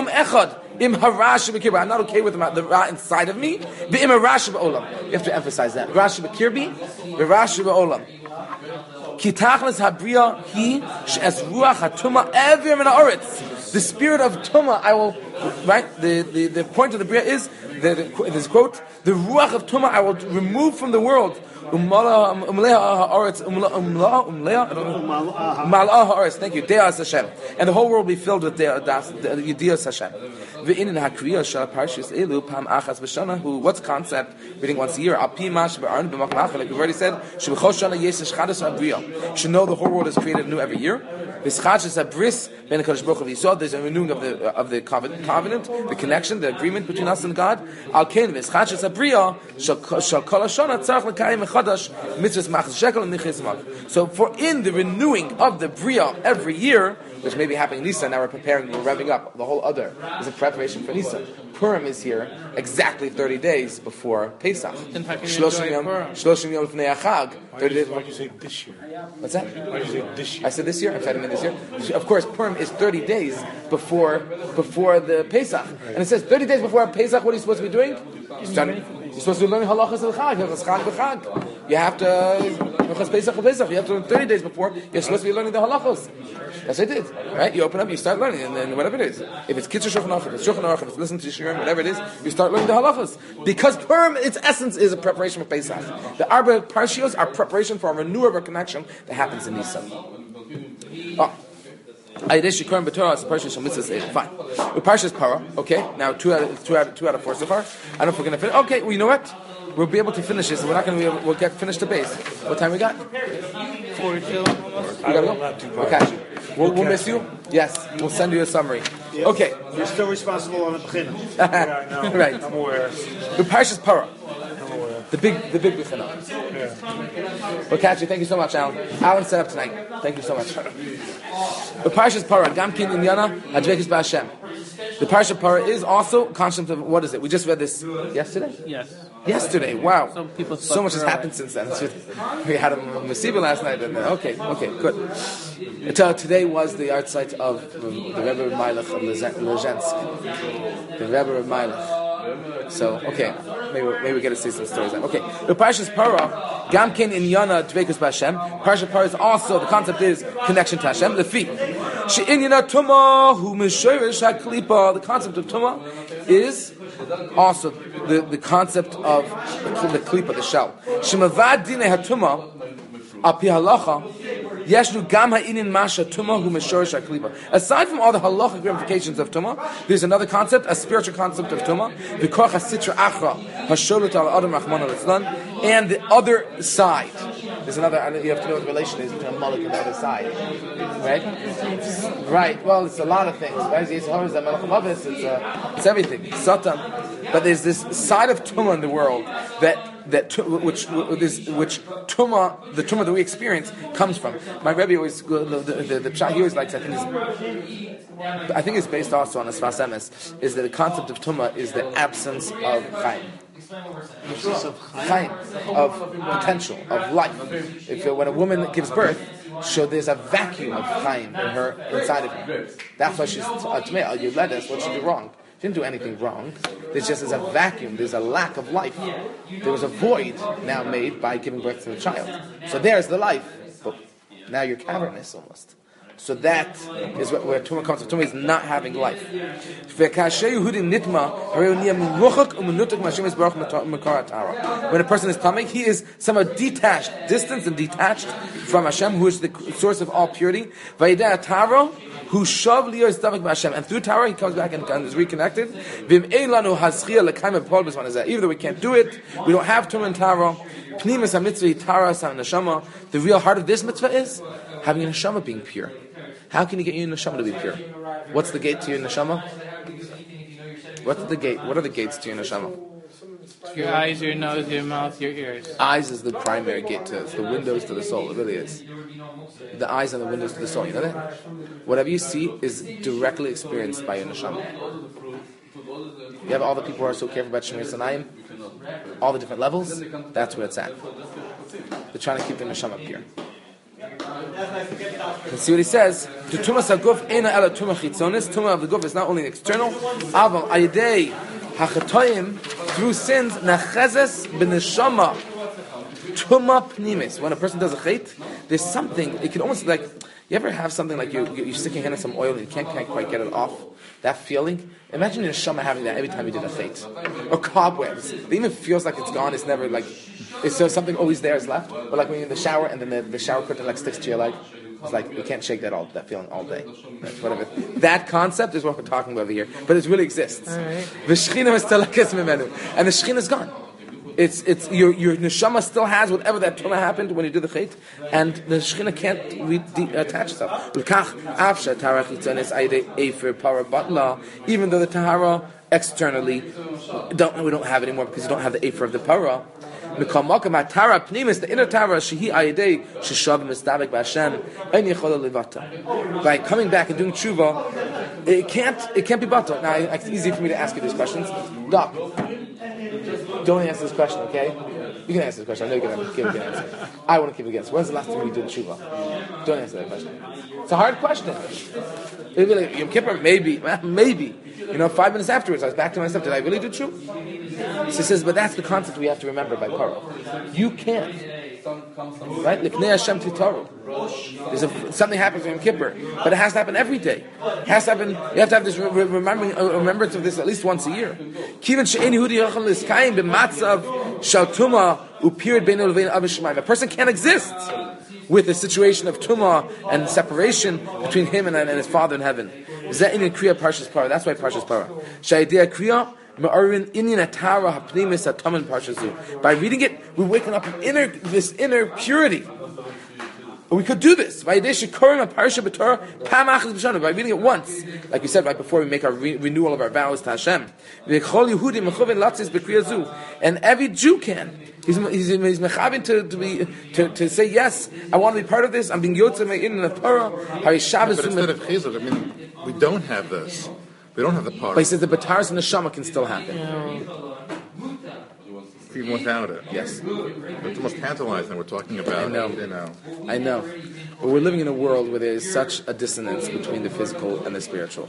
S1: not okay with the ra inside of me. You have to emphasize that. The spirit of Tumah, I will, right? The point of the Bria is, this quote, the Ruach of Tumah I will remove from the world. Thank you. De'as Hashem. And the whole world will be filled with De'as Hashem. What's concept? Reading once a year. Like we've already said, you should know the whole world is created new every year. There's a renewing of the covenant, the connection, the agreement between us and God. So for in the renewing of the Bria every year, which may be happening in Nisan, now we're revving up the whole other is a preparation for Nisan. Purim is here exactly 30 days before Pesach. 30 days
S4: Why did you say this year?
S1: What's that?
S4: Why did you say this year?
S1: I said this year. I'm saying this year. Of course, Purim is 30 days before the Pesach, and it says 30 days before Pesach. What are you supposed to be doing? You're supposed to be learning halachas of Chag. You have to Pesach. You have to learn 30 days before. You're supposed to be learning the halachos. That's what it is, right? You open up, you start learning, and then whatever it is, if it's Kitzur Shulchan Aruch, if it's Shulchan Aruch, if it's listening to Shiurim, whatever it is, you start learning the halachos. Because Purim, its essence is a preparation for Pesach. The Arba Parshios are preparation for a renewal of our connection that happens in Nisan. Fine. With Parshas Para, okay. Now two out of 4 so far. I don't know if we're going to finish. Okay, well, you know what? We'll be able to finish this. We're not going to be able. We'll get finished the base. What time we got?
S5: 42.
S1: We gotta go. We'll catch you. We'll miss you. Yes, we'll send you a summary.
S3: Yeah.
S1: Okay.
S3: You're still responsible on the Bechina.
S1: Right.
S4: I'm aware.
S1: With Parshas Para.
S4: I'm aware.
S1: The big Bechina.
S4: Yeah.
S1: We'll catch you. Thank you so much, Alan. Alan set up tonight. Thank you so much. The Parshas Para, Gamkin Inyana, Hadvekis Ba'Hashem. The Parshas Para is also concept of, what is it? We just read this yesterday?
S5: Yes.
S1: Yesterday, wow.
S5: Some people
S1: So much has happened since then. We had a Masiba last night. And, okay, good. Today was the art site of the Rebbe of Meilach of Lezhensk. The Rebbe of Meilach. So, okay, maybe we get to see some stories then. Okay, the Parshas Para, Gamkin Inyana Dveikus B'Hashem. Parshas Para is also, the concept is connection to Hashem. The feet. She'inyana Tumah Hu Mishorish HaKlipa. The concept of Tumah is also the concept of the klipa, the shell. Shemavad Dinei HaTumah Api Halacha. Yeshnu Gam Ha'inin Masha Tumah Hu Mishorish HaKlipa. Aside from all the halachic ramifications of Tumah, there's another concept, a spiritual concept of Tumah. V'koch HaSitra Achra HaSholut Al Adam Rachmana Litzlan. And the other side. There's another, you have to know what the relation is between a Malach and the other side. Right? Right. Well, it's a lot of things. It's everything. Satan. But there's this side of Tumah in the world which Tumah, the Tumah that we experience comes from. My Rebbe always, the pshat he always likes, I think it's based also on a Sfas Emes, is that the concept of Tumah is the absence of Chaim. Chaim, of potential, of life. When a woman gives birth, so there's a vacuum of Chaim inside of her. That's why she's Tamei. You led us. What she do wrong? She didn't do anything wrong. There's just a vacuum. There's a lack of life. There was a void now made by giving birth to the child. So there's the life, but now you're cavernous almost. So that is where Tumah comes from. Tumah is not having life. When a person is Tamei, he is somehow distanced and detached from Hashem, who is the source of all purity. Who shav liyo stomach b'Hashem, and through Torah he comes back and is reconnected. Even though we can't do it, we don't have Tumah and Torah. The real heart of this mitzvah is having a neshama being pure. How can you get your neshama to be pure? What's the gate to your neshama? What's the gate? What are the gates to your neshama?
S5: Your eyes, your nose, your mouth, your ears.
S1: Eyes is the primary gate to it. It's the windows to the soul. It really is. The eyes are the windows to the soul. You know that? Whatever you see is directly experienced by your neshama. You have all the people who are so careful about Shemir Sanayim, all the different levels. That's where it's at. They're trying to keep the neshama pure. And see what he says. The tumas haguf ena ela tuma chitzonis. Tuma of the guf is not only external. Aval ayidei hachatoyim, through sins nachezes b'neshama tuma pnimis. When a person does a chait, there's something. It can almost like, you ever have something like you stick your hand in some oil and you can't quite get it off. That feeling. Imagine your neshama having that every time you did a chait. Or cobwebs. It even feels like it's gone. It's never like. Is there something always there is left? But like when you're in the shower and then the shower curtain like sticks to your leg, it's like you can't shake that feeling all day. That's whatever. That concept is what we're talking about over here, but it really exists. The shechina is still like and the shechina is gone. It's your neshama still has whatever that tuma happened when you did the chait, and the shechina can't attach itself. Even though the tahara externally we don't have it anymore because you don't have the afer of the para. The inner tara, shehi ayidei sheshav mistabek b'Hashem, ein yichola levata. By coming back and doing tshuva, it can't be bata. Now, it's easy for me to ask you these questions. Doc, don't answer this question, okay? You can answer this question. I know you can give a good answer. I want to give a good answer. When's the last time we did tshuva? Don't answer that question. It's a hard question. It'd be like Yom Kippur, maybe. 5 minutes afterwards, I was back to myself. Did I really do tshuva? So he says, but that's the concept we have to remember by Parah. You can't. Right? Lifnei Hashem titaru. Something happens in Yom Kippur, but it has to happen every day. It has to happen. You have to have this remembrance of this at least once a year. A person can't exist with a situation of tumah and separation between him and his father in heaven. That's why Parshas Parah. By reading it, we're waking up this inner purity. We could do this by reading it once, like we said right before we make our renewal of our vows to Hashem. And every Jew can. He's mechavin to say yes. I want to be part of this. I'm being yotzei in the Torah.
S2: But instead of chizuk, we don't have this. We don't have the part.
S1: But he says the bataras and the neshama can still happen.
S2: Even without it.
S1: Yes.
S2: It's almost tantalizing we're talking about.
S1: I know. But we're living in a world where there is such a dissonance between the physical and the spiritual.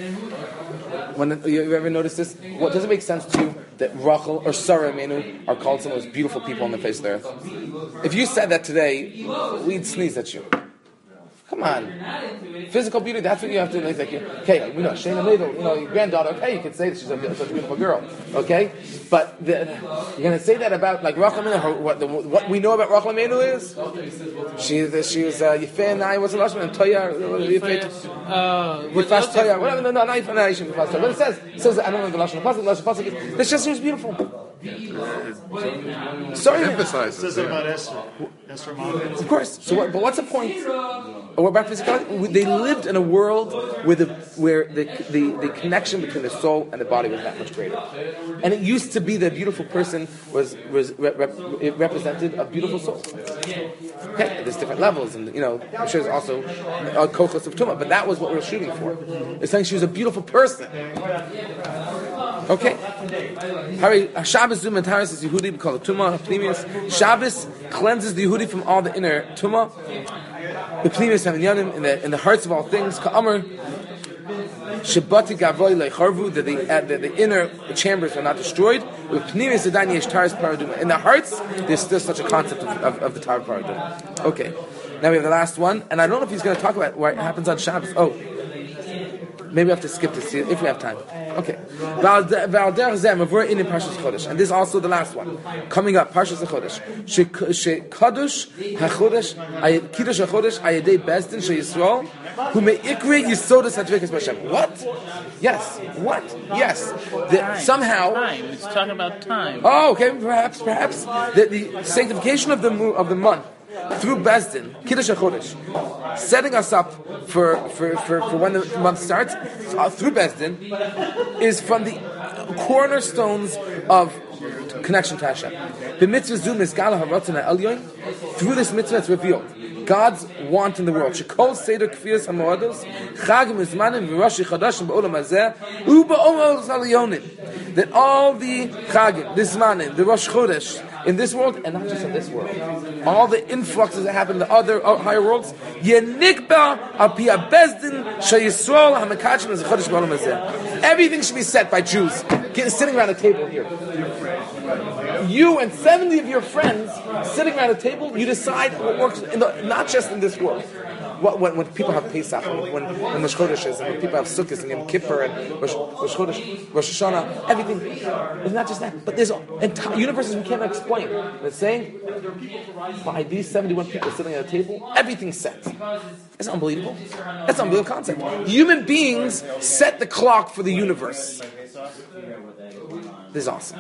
S1: You ever noticed this? What does it make sense to you that Rachel or Sarah Menu are called some of the most beautiful people on the face of the earth? If you said that today, we'd sneeze at you. Come on. Physical beauty, that's what you have to like. Okay, we know, Shayna Ladle, your granddaughter, okay, you can say that she's such a beautiful girl. Okay? But you're going to say that about, like, Rachel Menu, what we know about Rachel Menu is? She was Yifei, Nai, what's the last one? And Toya, Yifash Toya, whatever, no, not Yifash Toya. But it says, I don't know the last one, that she was beautiful. Sorry,
S2: emphasizes.
S3: It says it about Esther.
S1: Of course. So, but what's the point? We're back to physicality. They lived in a world where the connection between the soul and the body was that much greater. And it used to be that a beautiful person it represented a beautiful soul. Okay, there's different levels, and I'm sure there's also a kochos of tumah, but that was what we were shooting for. It's saying she was a beautiful person. Okay. Shabbos Zum and Taras is Yehudi, we call it Tumah, Pnimius. Shabbos cleanses the Yehudi from all the inner Tumah. The Pnimius Haminyanim, in the hearts of all things. Ka'amr, Shabati Gavoy Lecharvu, that the inner chambers are not destroyed. With Pnimius Adani Yesh Taras Paraduma. In the hearts, there's still such a concept of the Taras Paraduma. Okay. Now we have the last one, and I don't know if he's going to talk about what happens on Shabbos. Maybe we have to skip this if we have time. Okay. And this is also the last one. Coming up, Parshas HaChodesh. Shekadosh HaChodesh, Kiddush HaChodesh, Ayadei Bezdin Sheyisrael, who may ikri Yisodas HaDvikas B'Hashem. What? Yes. What? Yes. Somehow.
S5: Time. It's talking about time.
S1: Oh, okay. Perhaps. The sanctification of the month through Bezdin, Kiddush HaChodesh, setting us up for when the month starts through Bezdin, is from the cornerstones of connection to Hashem. The mitzvah zoom is gala haratzon ha'elyon. Through this mitzvah, it's revealed God's want in the world. Shekol seder kfiyas hamoados, chagim izmanim v'rashi chadashim ba'olam hazeh u'ba'olam zaliyonim. That all the chagim, the zmanim, the Rosh Chodesh in this world, and not just in this world, all the influxes that happen in the other higher worlds, yenikba al pi habezdin sheyisrael hamekachim is chodesh ba'olam hazeh. Everything should be set by Jews sitting around a table here. You and 70 of your friends sitting around a table, you decide what works not just in this world. When people have Pesach, when Rosh Chodesh is, and when people have Sukkot and Yom Kippur and Rosh Chodesh, Rosh Hashanah, everything. It's not just that, but there's entire universes we can't explain. It's saying by these 71 people sitting at a table, everything's set. It's unbelievable. That's an unbelievable concept. Human beings set the clock for the universe. This is awesome.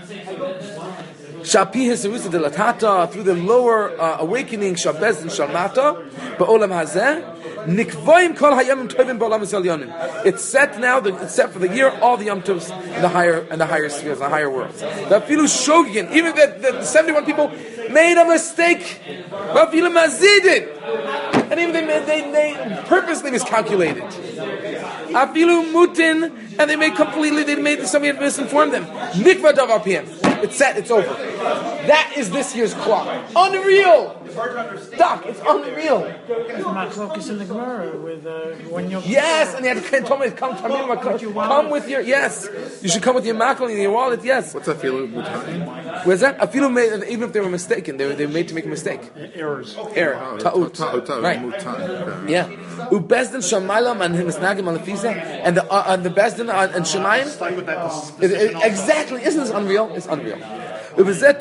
S1: Shapi Hisarusa de Latata, through the lower awakening, Shabez and Shalmata, Ba'olam Hazeh, Nikvoim Kol Hayamim Tovim Ba'olam Yisrael. It's set now, it's set for the year, all the Yom Tovs in the higher spheres, the higher worlds. The Afilu Shogin, even the 71 people made a mistake. Afilu Mazidin. And even they purposely miscalculated. Afilu Mutin, and they made somebody had misinformed them. Nikva Davar PM. It's set, it's over. That is this year's clock. Unreal! Doc, it's unreal.
S6: Machlokes in the Gemara with when you.
S1: Yes, and they had to tell me, come with your, yes. You should come with your makal and your wallet, yes.
S2: What's afilu mutayin?
S1: Where's that? Afilu made, even if they were mistaken, they were made to make a mistake. Error. Ta'ut. Right. Yeah. Ubezdin shamaylam and himisnagim alafisa, and the bezdin and shemayim. Exactly. Isn't this unreal? It's unreal. And that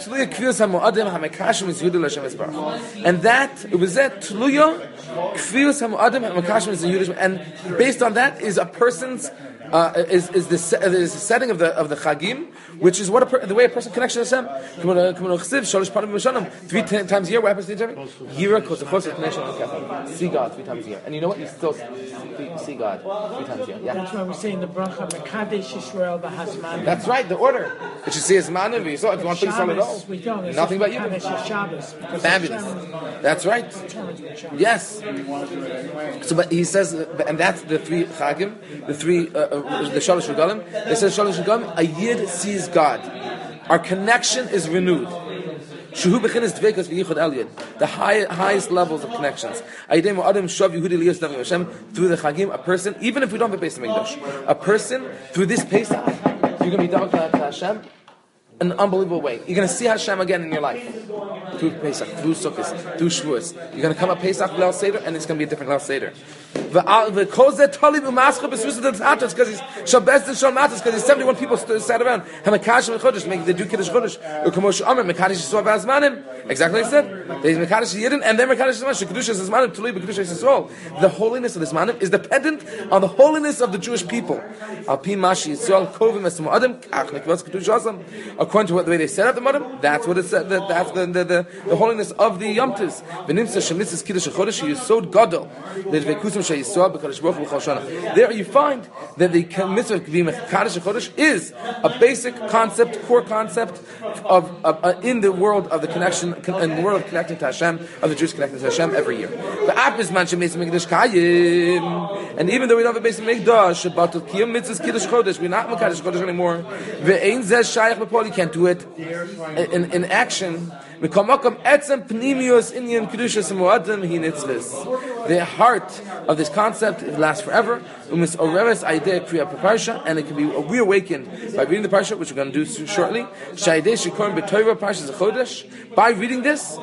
S1: and based on that is a person's is the setting of the chagim, which is the way a person connects to Hashem. 3 times a year. What happens to each other? See God 3 times a year, and you know what? You still see God 3 times a year. Yeah.
S6: That's why we're saying the bracha Mekadesh Yisrael b'Hazman.
S1: That's right. The order. It should say Hazman. If you saw it, you want to say it all. Nothing but you. Fabulous. That's right. Yes. So, but he says, and that's the 3 chagim, the 3. The Shalosh Regalim. It says Shalosh Regalim. A Yid sees God. Our connection is renewed. The highest levels of connections. Through the Chagim, a person, even if we don't have a Beis Hamikdash, a person through this Pesach, you're going to be done to Hashem in an unbelievable way. You're going to see Hashem again in your life. Through Pesach, through Sukkot, through Shavuos. You're going to come up Pesach Leil Seder, and it's going to be a different Leil Seder. Because he's Shabbos and Shalmatas, because he's 71 people sat around. Make the do Kiddush Chodesh. Exactly like I said. There's Mekadosh Yidin, and then Mekadosh Zmanim. The holiness of this manim is dependent on the holiness of the Jewish people. According to the way they set up the manim, that's what it said. That's the holiness of the Yom Tovs. There you find that the mitzvah of being Mekadosh Chodesh is a basic concept, core concept of in the world of the connection, in the world of connecting to Hashem, of the Jews connecting to Hashem every year. And even though we don't have a basic Mikdash, but Kiyum mitzvahs Kiddush Chodesh, we're not Mekadosh Chodesh anymore. You can't do it in action. The heart of this concept lasts forever, and it can be reawakened by reading the parsha, which we're going to do shortly. By reading this,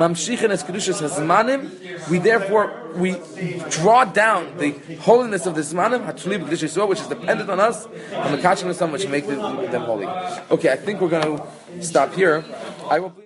S1: we therefore draw down the holiness of the zmanim, which is dependent on us, and the kachim which make them holy. Okay, I think we're going to stop here. I will.